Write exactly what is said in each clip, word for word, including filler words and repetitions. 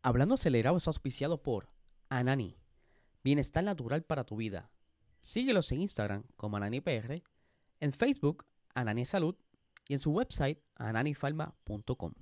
Hablando Acelerado es auspiciado por Anani, bienestar natural para tu vida. Síguelos en Instagram como AnaniPR, en Facebook Anani Salud y en su website ananifarma punto com.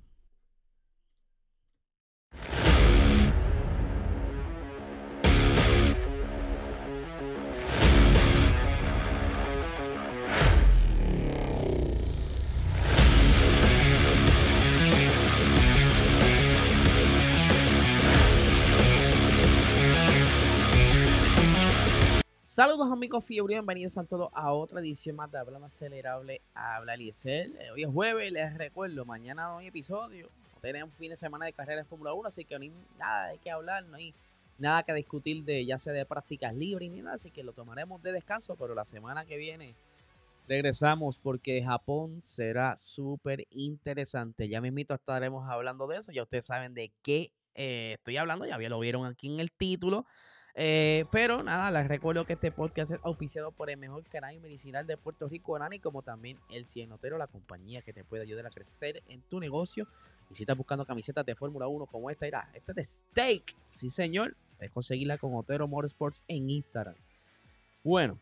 Saludos amigos Fiebre, bienvenidos a todos a otra edición más de Hablando Acelerable. Habla Eliezer. Eh, hoy es jueves, les recuerdo, mañana no hay episodio. No tenemos fin de semana de carrera de Fórmula uno, así que no hay nada de qué hablar, no hay nada que discutir de ya sea de prácticas libres ni nada, así que lo tomaremos de descanso, pero la semana que viene regresamos porque Japón será súper interesante. Ya mismito estaremos hablando de eso, ya ustedes saben de qué eh, estoy hablando, ya lo vieron aquí en el título. Eh, pero nada, les recuerdo que este podcast es auspiciado por el mejor canal medicinal de Puerto Rico, Anani, como también el Cienotero, la compañía que te puede ayudar a crecer en tu negocio. Y si estás buscando camisetas de Fórmula uno como esta, irá, esta es de Steak, sí señor, puedes conseguirla con Otero Motorsports en Instagram. Bueno,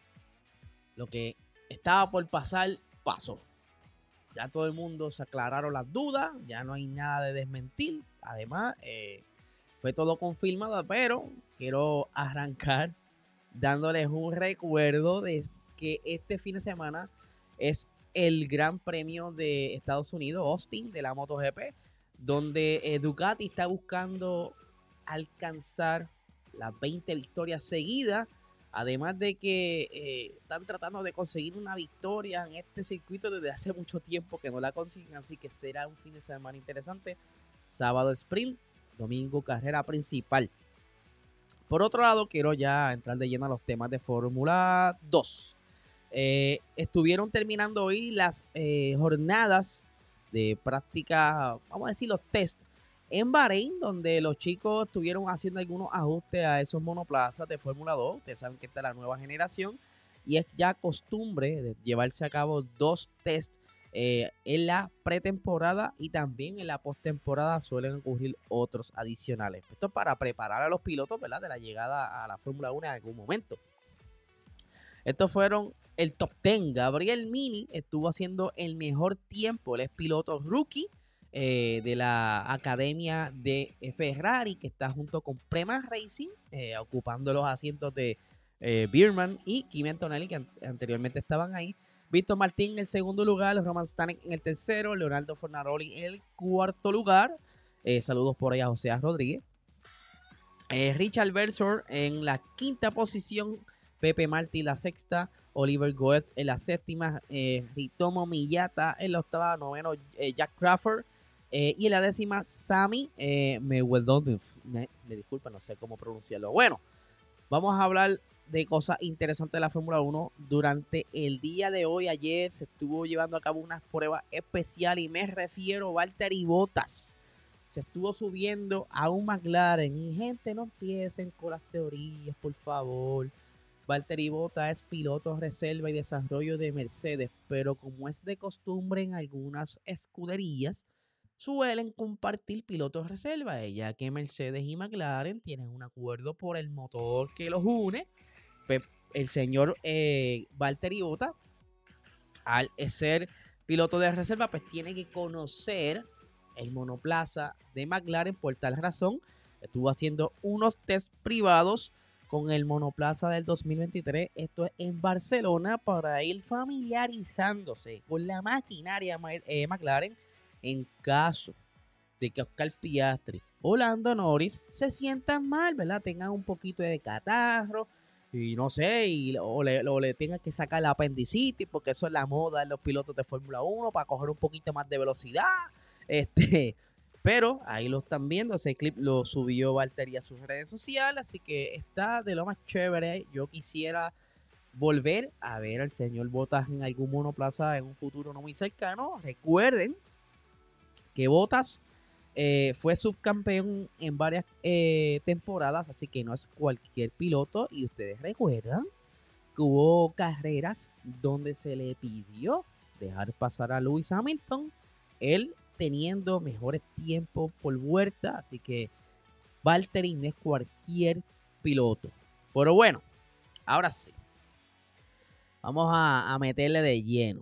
lo que estaba por pasar, pasó. Ya todo el mundo se aclararon las dudas, ya no hay nada de desmentir. Además, eh, fue todo confirmado, pero quiero arrancar dándoles un recuerdo de que este fin de semana es el Gran Premio de Estados Unidos, Austin, de la MotoGP, donde eh, Ducati está buscando alcanzar las veinte victorias seguidas. Además de que eh, están tratando de conseguir una victoria en este circuito desde hace mucho tiempo que no la consiguen, así que será un fin de semana interesante. Sábado sprint, domingo carrera principal. Por otro lado, quiero ya entrar de lleno a los temas de Fórmula dos. Eh, estuvieron terminando hoy las eh, jornadas de práctica, vamos a decir los test en Bahrein, donde los chicos estuvieron haciendo algunos ajustes a esos monoplazas de Fórmula dos. Ustedes saben que esta es la nueva generación y es ya costumbre de llevarse a cabo dos test eh, en la pretemporada y también en la postemporada suelen ocurrir otros adicionales. Esto es para preparar a los pilotos, ¿verdad?, de la llegada a la Fórmula uno en algún momento. Estos fueron el top diez. Gabriel Mini estuvo haciendo el mejor tiempo. Él es piloto rookie eh, de la academia de Ferrari, que está junto con Prema Racing, eh, ocupando los asientos de eh, Bierman y Kimi Antonelli, que an- anteriormente estaban ahí. Víctor Martín en el segundo lugar, Roman Stanek en el tercero, Leonardo Fornaroli en el cuarto lugar. Eh, saludos por ahí a José Rodríguez. Eh, Richard Bersor en la quinta posición, Pepe Martí la sexta, Oliver Goethe en la séptima, eh, Ritomo Miyata en la octava, noveno eh, Jack Crawford eh, y en la décima Sami eh, Mewedonov. Me, me disculpa, no sé cómo pronunciarlo. Bueno, vamos a hablar de cosas interesantes de la Fórmula uno. Durante el día de hoy, ayer, se estuvo llevando a cabo unas pruebas especiales y me refiero a Valtteri Bottas. Se estuvo subiendo a un McLaren y gente, no empiecen con las teorías, por favor. Valtteri Bottas es piloto reserva y desarrollo de Mercedes, pero como es de costumbre en algunas escuderías, suelen compartir pilotos reserva, ya que Mercedes y McLaren tienen un acuerdo por el motor que los une. Pues el señor eh, Valtteri Bottas, al ser piloto de reserva, pues tiene que conocer el monoplaza de McLaren. Por tal razón, estuvo haciendo unos test privados con el monoplaza del dos mil veintitrés. Esto es en Barcelona, para ir familiarizándose con la maquinaria eh, McLaren en caso de que Oscar Piastri o Lando Norris se sientan mal, ¿verdad? Tengan un poquito de catarro y no sé, y, o, le, o le tengan que sacar la apendicitis, porque eso es la moda en los pilotos de Fórmula uno, para coger un poquito más de velocidad. Este, pero ahí lo están viendo. Ese clip lo subió Valtteri a sus redes sociales, así que está de lo más chévere. Yo quisiera volver a ver al señor Bottas en algún monoplaza en un futuro no muy cercano. Recuerden que Bottas eh, fue subcampeón en varias eh, temporadas, así que no es cualquier piloto. Y ustedes recuerdan que hubo carreras donde se le pidió dejar pasar a Lewis Hamilton, él teniendo mejores tiempos por vuelta, así que Valtteri no es cualquier piloto. Pero bueno, ahora sí. Vamos a, a meterle de lleno.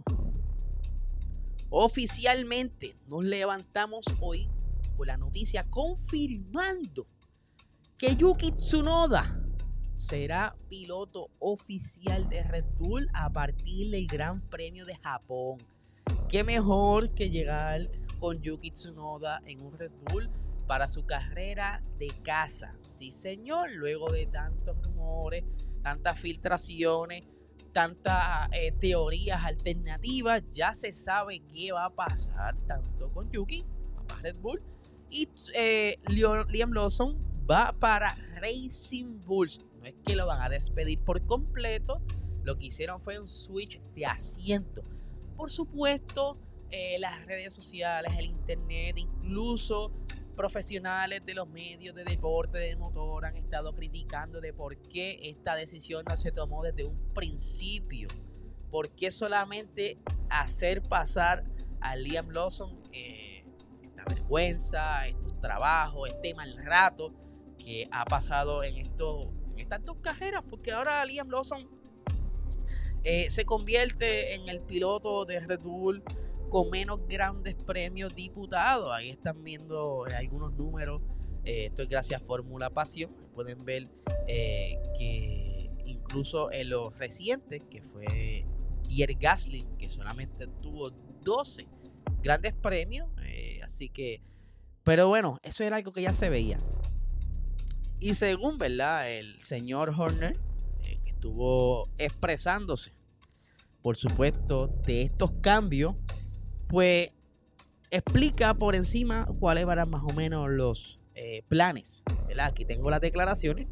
Oficialmente nos levantamos hoy con la noticia confirmando que Yuki Tsunoda será piloto oficial de Red Bull a partir del Gran Premio de Japón. Qué mejor que llegar con Yuki Tsunoda en un Red Bull para su carrera de casa. Sí, señor, luego de tantos rumores, tantas filtraciones, tantas eh, teorías alternativas, ya se sabe qué va a pasar tanto con Yuki, para Red Bull, y eh, Liam Lawson va para Racing Bulls. No es que lo van a despedir por completo, lo que hicieron fue un switch de asiento. Por supuesto, eh, las redes sociales, el internet, incluso profesionales de los medios de deporte de motor han estado criticando de por qué esta decisión no se tomó desde un principio. ¿Por qué solamente hacer pasar a Liam Lawson eh, esta vergüenza, estos trabajos, este mal rato que ha pasado en, esto, en estas dos carreras? Porque ahora Liam Lawson eh, se convierte en el piloto de Red Bull con menos grandes premios disputados. Ahí están viendo eh, algunos números. Eh, esto es gracias a Fórmula Pasión. Pueden ver eh, que incluso en los recientes, que fue Pierre Gasly, que solamente tuvo doce grandes premios. Eh, así que, pero bueno, eso era algo que ya se veía. Y según, ¿verdad?, el señor Horner, eh, que estuvo expresándose, por supuesto, de estos cambios, pues explica por encima cuáles eran más o menos los eh, planes, ¿verdad? Aquí tengo las declaraciones.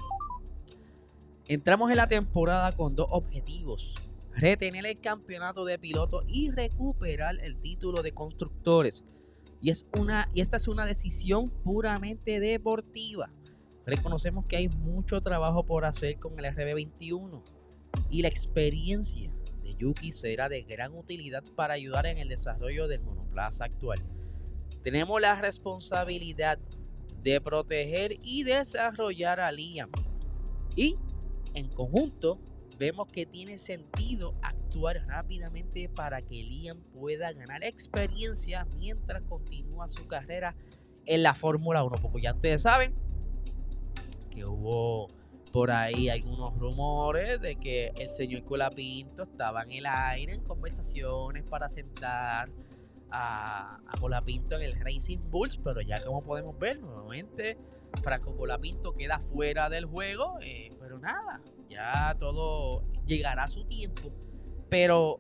Entramos en la temporada con dos objetivos: retener el campeonato de pilotos y recuperar el título de constructores. Y, es una, y esta es una decisión puramente deportiva. Reconocemos que hay mucho trabajo por hacer con el R B veintiuno y la experiencia de Yuki será de gran utilidad para ayudar en el desarrollo del monoplaza actual. Tenemos la responsabilidad de proteger y desarrollar a Liam, y en conjunto vemos que tiene sentido actuar rápidamente para que Liam pueda ganar experiencia mientras continúa su carrera en la Fórmula uno, porque ya ustedes saben que hubo por ahí algunos rumores de que el señor Colapinto estaba en el aire en conversaciones para sentar a, a Colapinto en el Racing Bulls, pero ya como podemos ver, nuevamente Franco Colapinto queda fuera del juego, eh, pero nada, ya todo llegará a su tiempo. Pero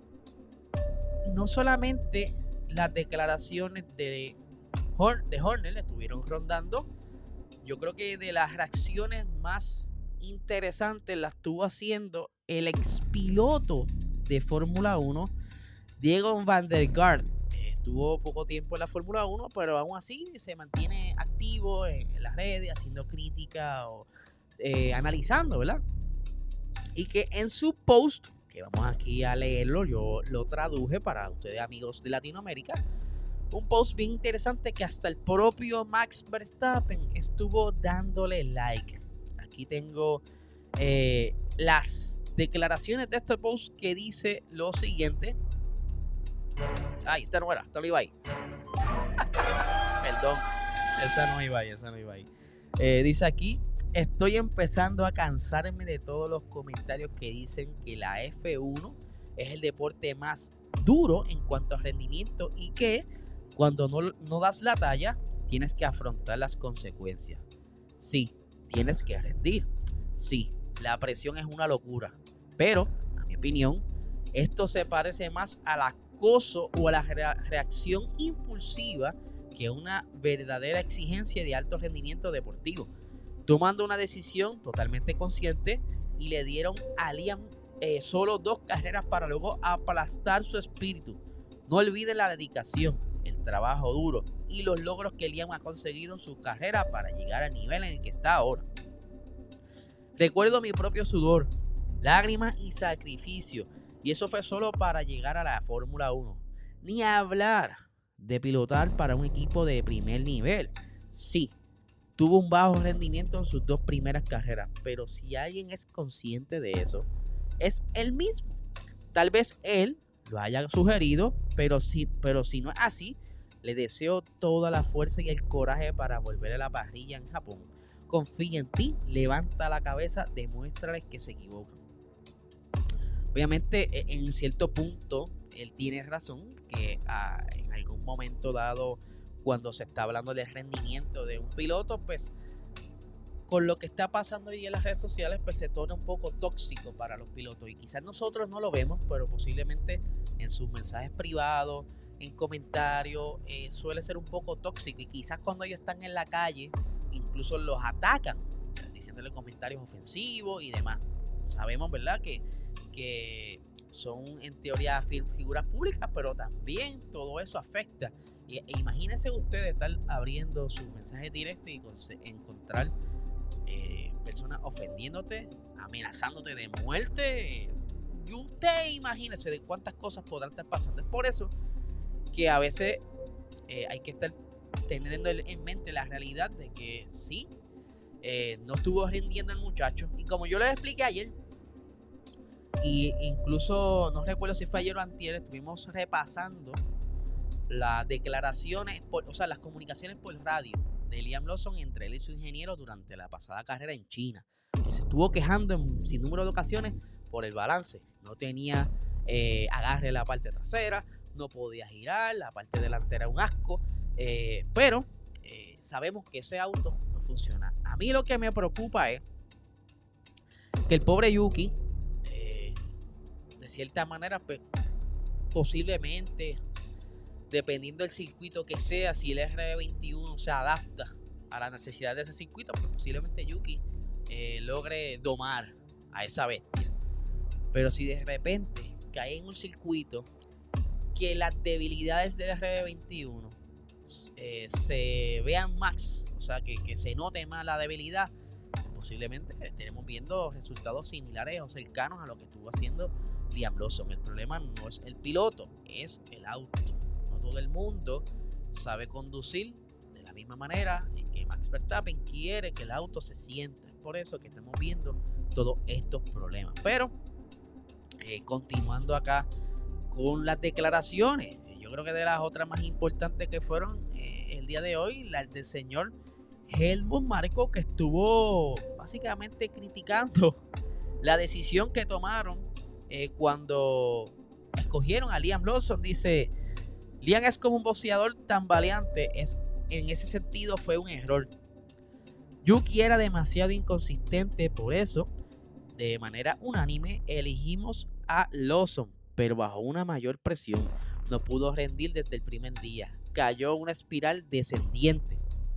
no solamente las declaraciones de, Horn, de Horner estuvieron rondando, yo creo que de las reacciones más interesante la estuvo haciendo el expiloto de Fórmula uno, Diego Van der Garde. Estuvo poco tiempo en la Fórmula uno, pero aún así se mantiene activo en, en las redes, haciendo crítica o eh, analizando, ¿verdad? Y que en su post, que vamos aquí a leerlo, yo lo traduje para ustedes amigos de Latinoamérica, un post bien interesante que hasta el propio Max Verstappen estuvo dándole like. Aquí tengo eh, las declaraciones de este post, que dice lo siguiente. Ay, esta no era, esta no iba ahí. Perdón, esa no iba ahí, esa no iba ahí. Eh, dice aquí: estoy empezando a cansarme de todos los comentarios que dicen que la F uno es el deporte más duro en cuanto a rendimiento y que cuando no, no das la talla tienes que afrontar las consecuencias. Sí, tienes que rendir. Sí, la presión es una locura, pero a mi opinión esto se parece más al acoso o a la reacción impulsiva que una verdadera exigencia de alto rendimiento deportivo. Tomando una decisión totalmente consciente, y le dieron a Liam eh, solo dos carreras para luego aplastar su espíritu. No olviden la dedicación, el trabajo duro y los logros que Liam ha conseguido en su carrera para llegar al nivel en el que está ahora. Recuerdo mi propio sudor, lágrimas y sacrificio, y eso fue solo para llegar a la Fórmula uno. Ni hablar de pilotar para un equipo de primer nivel. Sí, tuvo un bajo rendimiento en sus dos primeras carreras, pero si alguien es consciente de eso, es él mismo. Tal vez él lo haya sugerido, pero si, pero si no es así, le deseo toda la fuerza y el coraje para volver a la parrilla en Japón. Confía en ti, levanta la cabeza, demuéstrales que se equivocan. Obviamente, en cierto punto, él tiene razón, que ah, en algún momento dado, cuando se está hablando del rendimiento de un piloto, pues con lo que está pasando hoy día en las redes sociales, pues se torna un poco tóxico para los pilotos. Y quizás nosotros no lo vemos, pero posiblemente en sus mensajes privados, en comentarios, eh, suele ser un poco tóxico. Y quizás cuando ellos están en la calle, incluso los atacan, diciéndole comentarios ofensivos y demás. Sabemos, ¿verdad?, que, que son en teoría figuras públicas, pero también todo eso afecta. E, e imagínense ustedes estar abriendo sus mensajes directos y encontrar eh, personas ofendiéndote, amenazándote de muerte. Y usted imagínese de cuántas cosas podrán estar pasando. Es por eso que a veces eh, hay que estar teniendo en mente la realidad de que sí, eh, no estuvo rindiendo el muchacho. Y como yo les expliqué ayer, y incluso no recuerdo si fue ayer o antier, estuvimos repasando las declaraciones, por, o sea, las comunicaciones por radio de Liam Lawson entre él y su ingeniero durante la pasada carrera en China, que se estuvo quejando en sin número de ocasiones por el balance. No tenía eh, agarre en la parte trasera, no podía girar, la parte delantera un asco, eh, pero eh, sabemos que ese auto no funciona. A mí lo que me preocupa es que el pobre Yuki, eh, de cierta manera, pues, posiblemente, dependiendo del circuito que sea, si el R veintiuno se adapta a la necesidad de ese circuito, pues posiblemente Yuki eh, logre domar a esa bestia. Pero si de repente cae en un circuito que las debilidades del R veintiuno eh, se vean más, o sea, que, que se note más la debilidad, posiblemente estaremos viendo resultados similares o cercanos a lo que estuvo haciendo Liam Lawson. El problema no es el piloto, es el auto. No todo el mundo sabe conducir de la misma manera en que Max Verstappen quiere que el auto se sienta. Es por eso que estamos viendo todos estos problemas. Pero eh, continuando acá con las declaraciones, yo creo que de las otras más importantes que fueron eh, el día de hoy, la del señor Helmut Marko, que estuvo básicamente criticando la decisión que tomaron eh, cuando escogieron a Liam Lawson. Dice: Liam es como un boxeador tan valiente, es, en ese sentido fue un error. Yuki era demasiado inconsistente, por eso de manera unánime elegimos a Lawson, pero bajo una mayor presión. No pudo rendir desde el primer día, cayó en una espiral descendiente.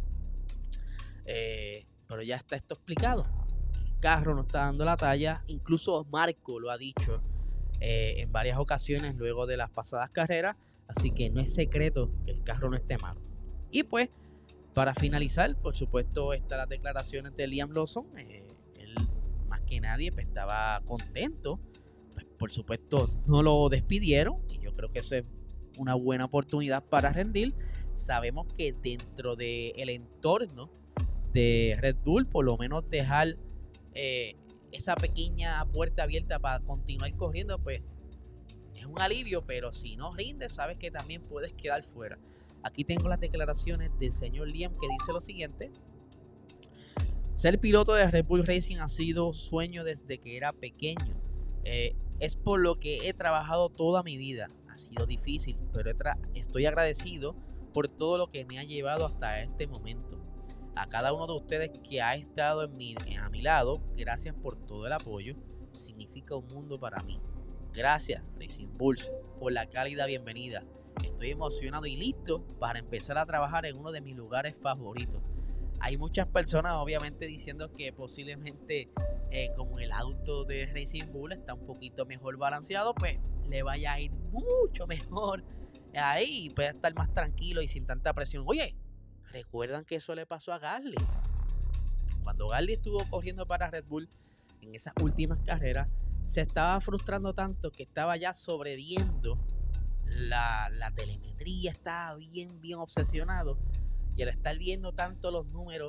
Eh, pero ya está esto explicado. El carro no está dando la talla. Incluso Marko lo ha dicho eh, en varias ocasiones luego de las pasadas carreras. Así que no es secreto que el carro no esté malo. Y pues, para finalizar, por supuesto, están las declaraciones de Liam Lawson. Eh, él, más que nadie, pues, estaba contento. Pues, por supuesto, no lo despidieron. Y yo creo que eso es una buena oportunidad para rendir. Sabemos que dentro del entorno de Red Bull, por lo menos dejar eh, esa pequeña puerta abierta para continuar corriendo, pues es un alivio. Pero si no rindes, sabes que también puedes quedar fuera. Aquí tengo las declaraciones del señor Liam, que dice lo siguiente: ser piloto de Red Bull Racing ha sido sueño desde que era pequeño. Eh, es por lo que he trabajado toda mi vida. Ha sido difícil, pero estoy agradecido por todo lo que me ha llevado hasta este momento. A cada uno de ustedes que ha estado en mi, a mi lado, gracias por todo el apoyo. Significa un mundo para mí. Gracias, Racing Bulls, por la cálida bienvenida. Estoy emocionado y listo para empezar a trabajar en uno de mis lugares favoritos. Hay muchas personas obviamente diciendo que posiblemente eh, como el auto de Racing Bull está un poquito mejor balanceado, pues le vaya a ir mucho mejor ahí, puede estar más tranquilo y sin tanta presión. Oye, ¿recuerdan que eso le pasó a Gasly? Cuando Gasly estuvo corriendo para Red Bull en esas últimas carreras, se estaba frustrando tanto que estaba ya sobreviendo la, la telemetría, estaba bien, bien obsesionado. Y al estar viendo tanto los números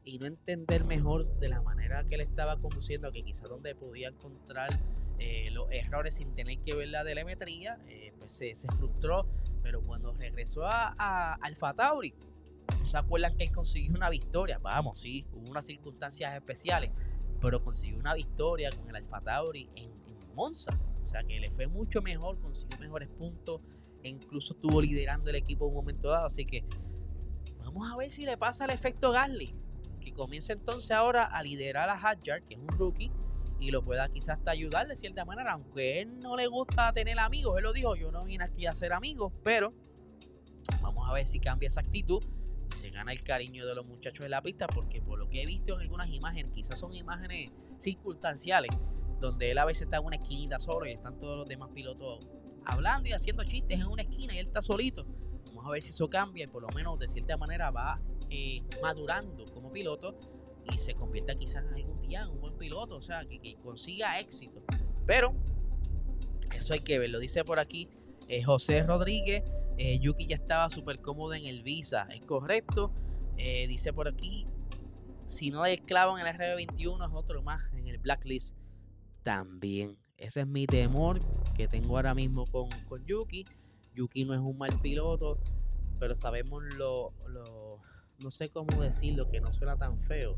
y no entender mejor de la manera que él estaba conduciendo, que quizás donde podía encontrar eh, los errores sin tener que ver la telemetría, eh, pues se, se frustró. Pero cuando regresó a, a Alfa Tauri, ¿no se acuerdan que él consiguió una victoria? Vamos, sí, hubo unas circunstancias especiales, pero consiguió una victoria con el Alfa Tauri en, en Monza. O sea que le fue mucho mejor, consiguió mejores puntos, e incluso estuvo liderando el equipo en un momento dado. Así que vamos a ver si le pasa el efecto Gasly, que comienza entonces ahora a liderar a Hadjar, que es un rookie, y lo pueda quizás hasta ayudar de cierta manera, aunque a él no le gusta tener amigos. Él lo dijo, yo no vine aquí a hacer amigos, pero vamos a ver si cambia esa actitud y se gana el cariño de los muchachos de la pista, porque por lo que he visto en algunas imágenes, quizás son imágenes circunstanciales, donde él a veces está en una esquinita solo y están todos los demás pilotos hablando y haciendo chistes en una esquina y él está solito. Vamos a ver si eso cambia y por lo menos de cierta manera va eh, madurando como piloto y se convierta quizás en algún día en un buen piloto, o sea, que, que consiga éxito. Pero eso hay que ver, lo dice por aquí eh, José Rodríguez. eh, Yuki ya estaba súper cómodo en el Visa, es correcto. Eh, dice por aquí, si no hay esclavo en el R B veintiuno es otro más en el blacklist también. Ese es mi temor que tengo ahora mismo con, con Yuki. Yuki no es un mal piloto, pero sabemos lo, lo, no sé cómo decirlo, que no suena tan feo.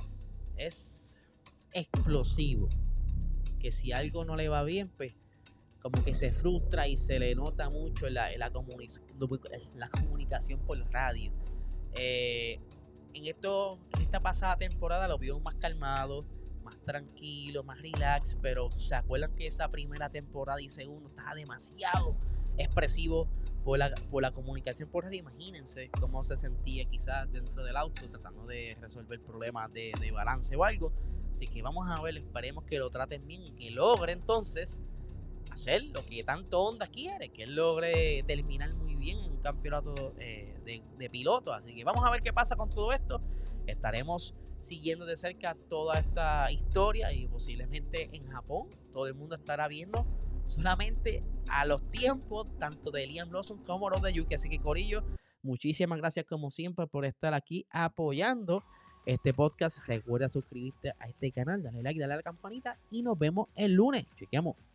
Es explosivo, que si algo no le va bien, pues como que se frustra y se le nota mucho en la, en la, comuni- en la comunicación por radio. Eh, en, esto, en esta pasada temporada lo vio más calmado, más tranquilo, más relax, pero se acuerdan que esa primera temporada y segunda estaba demasiado expresivo por la, por la comunicación por radio. Imagínense cómo se sentía quizás dentro del auto tratando de resolver problemas de, de balance o algo. Así que vamos a ver, esperemos que lo traten bien y que logre entonces hacer lo que tanto Honda quiere, que él logre terminar muy bien en un campeonato eh, de, de pilotos. Así que vamos a ver qué pasa con todo esto. Estaremos siguiendo de cerca toda esta historia y posiblemente en Japón todo el mundo estará viendo solamente a los tiempos tanto de Liam Lawson como los de Yuki. Así que corillo, muchísimas gracias como siempre por estar aquí apoyando este podcast. Recuerda suscribirte a este canal, dale like, dale a la campanita y nos vemos el lunes. Chequeamos.